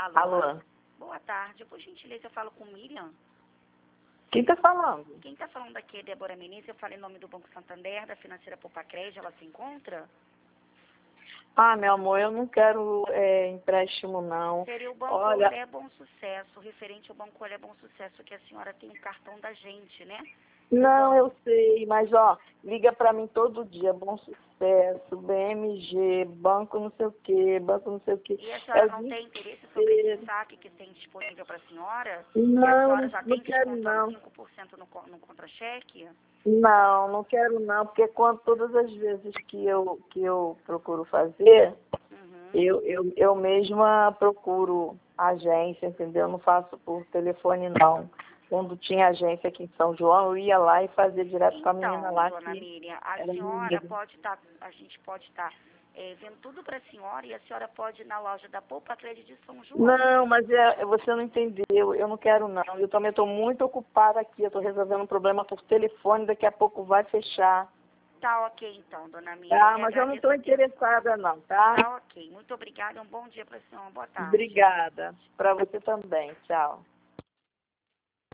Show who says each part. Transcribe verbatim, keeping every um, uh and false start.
Speaker 1: Alô?
Speaker 2: Alô?
Speaker 1: Boa tarde. Por gentileza, eu falo com Miriam.
Speaker 2: Quem tá falando?
Speaker 1: Quem está falando aqui é Débora Menezes. Eu falo em nome do Banco Santander, da Financeira Poupa Crédito. Ela se encontra?
Speaker 2: Ah, meu amor, eu não quero é, empréstimo, não.
Speaker 1: Seria o Banco
Speaker 2: Olha,
Speaker 1: Olé Bom Sucesso, referente ao Banco Olé Bom Sucesso, que a senhora tem um cartão da gente, né?
Speaker 2: não, eu sei, mas ó, liga pra mim todo dia, Bom Sucesso, B M G, banco não sei o quê, banco não sei o quê.
Speaker 1: E a
Speaker 2: É
Speaker 1: senhora
Speaker 2: o
Speaker 1: não
Speaker 2: dia
Speaker 1: tem interesse sobre
Speaker 2: inteiro.
Speaker 1: esse saque que tem disponível para a senhora? E a senhora
Speaker 2: Não,
Speaker 1: já
Speaker 2: não
Speaker 1: tem
Speaker 2: quero
Speaker 1: descontando
Speaker 2: não.
Speaker 1: cinco por cento no, co- no contra-cheque?
Speaker 2: Não, não quero não, porque quando, todas as vezes que eu, que eu procuro fazer,
Speaker 1: Uhum.
Speaker 2: eu, eu, eu mesma procuro agência, entendeu? Eu não faço por telefone, não. Quando tinha agência aqui em São João, eu ia lá e fazia direto com a menina
Speaker 1: Então,
Speaker 2: lá
Speaker 1: dona
Speaker 2: que
Speaker 1: Miriam, a
Speaker 2: era minha
Speaker 1: senhora
Speaker 2: amiga.
Speaker 1: pode estar, a gente pode estar vendo tudo para a senhora e a senhora pode ir na loja da Poupa Crédito de São João.
Speaker 2: Não, mas é, você não entendeu, eu não quero não. Eu também estou muito ocupada aqui, eu estou resolvendo um problema por telefone, daqui a pouco vai fechar.
Speaker 1: Tá ok então, dona Miriam. Eu
Speaker 2: Tá,
Speaker 1: que
Speaker 2: mas eu não
Speaker 1: agradeço
Speaker 2: estou
Speaker 1: a atenção.
Speaker 2: interessada não, tá?
Speaker 1: Tá ok. Muito obrigada. Um bom dia para a senhora. Boa tarde.
Speaker 2: Obrigada. Para você também, tchau.